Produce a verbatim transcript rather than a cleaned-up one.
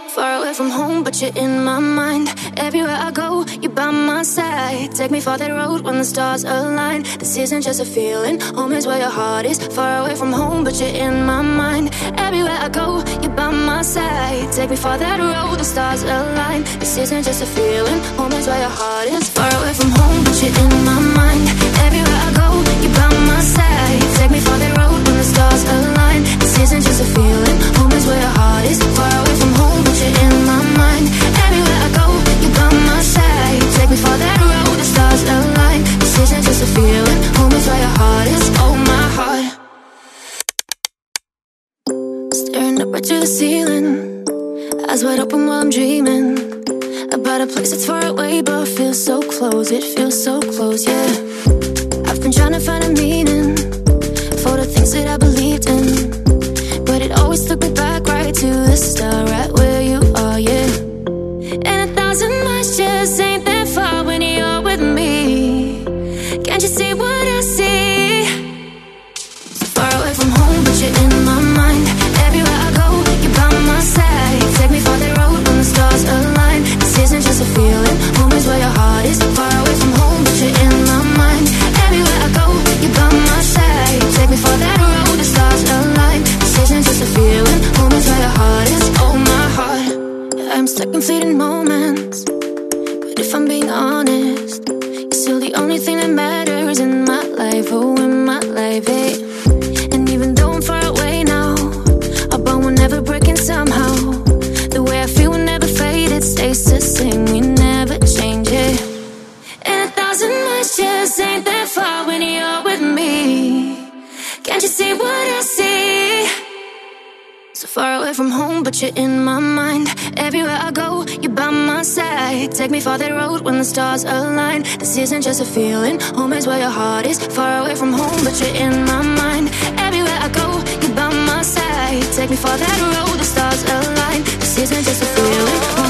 Far away from home, but you're in my mind. Everywhere I go, you're by my side. Take me for that road when the stars align. This isn't just a feeling, home is where your heart is. Far away from home, but you're in my mind. Everywhere I go, you're by my side. Take me for that road, the stars align. This isn't just a feeling, home is where your heart is. Far away from home, but you're in my mind. Everywhere I go, you're by my side. Take me for that road when the stars align. This isn't just a feeling, home is where your heart is. Far away from home, but you're in my mind. Everywhere I go, you're by my side. Take me for that road, the stars align. This isn't just a feeling, home is where your heart is. Oh, my heart. Staring up right to the ceiling, eyes wide open while I'm dreaming about a place that's far away but feels so close. It feels so close, yeah. I've been trying to find a meaning for the things that I believed in, but it always took me back right to the start, right where you are, yeah. And a thousand miles just ain't that far when you're with me. Can't you see what I see? So far away from home, but you're in my mind. Everywhere I go, you're by my side. Take me for that road when the stars align. This isn't just a feeling, home is where your heart is. Far away from home, but you're in my mind. Everywhere I go, you're by my side. Take me for that road, the stars align. This isn't just a feeling, home is where your heart is. Oh, my heart. Yeah, I'm stuck in fleeting moments, but if I'm being honest, you're still the only thing that matters in my life. Oh, in my life, hey. And even though I'm far away now, our bond will never break in somehow. The way I feel will never fade, it stays the same, we never change it. And a thousand miles just ain't that far when you're with me. Can't you see what I see? So far away from home, but you're in my mind. Everywhere I go, you're by my side. Take me for that road when the stars align. This isn't just a feeling, home is where your heart is. Far away from home, but you're in my mind. Everywhere I go, you're by my side. Take me for that road, the stars align. This isn't just a feeling, home